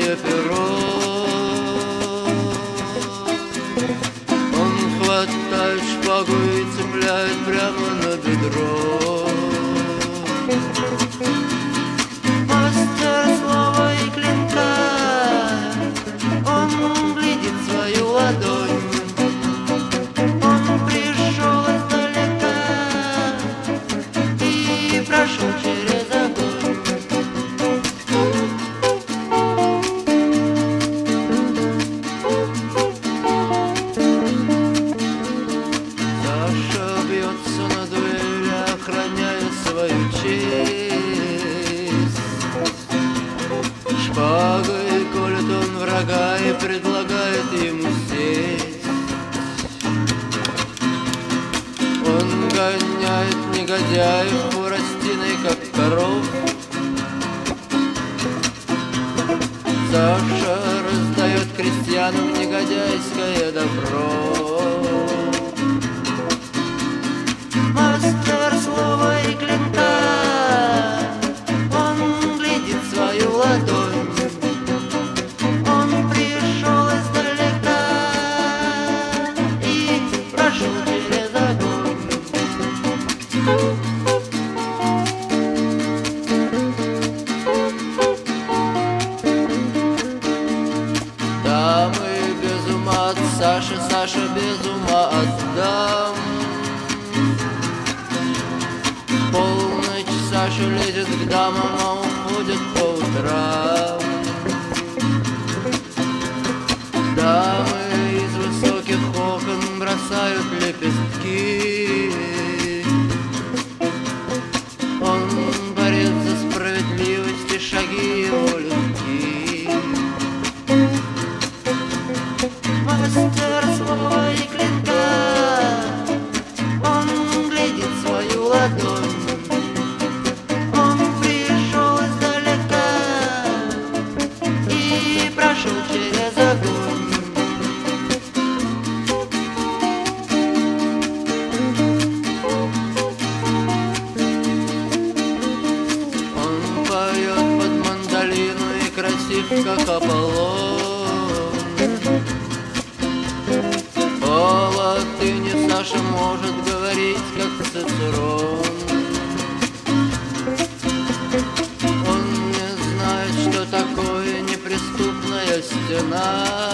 свое перо. Он хватает шпагу и цепляет прямо на бедро. Мастер слова и клинка, он глядит свою ладонь. Он пришел издалека и прошел через огонь. Саша бьется на дуэли, охраняя свою честь. Шпагой колет он врага и предлагает ему сесть. Он гоняет негодяев хворостиной, как коров. Саша раздает крестьянам негодяйское добро. Мастер слова и клинка, он глядит свою ладонь. Он пришел издалека и прошел через огонь. Дамы без ума от Саши, Саша без ума от дам. Полночь Саша лезет к дамам, а уходит по утрам. Дамы из высоких окон бросают лепестки. Он борец за справедливость, и шаги его легки. Мастер слова и клинка, он глядит свою ладонь. Он пришел издалека и прошел через огонь. Он поет под мандолину и красив, как Аполлон. По латыни Саша может говорить, как Цицерон. Он не знает, что такое неприступная стена.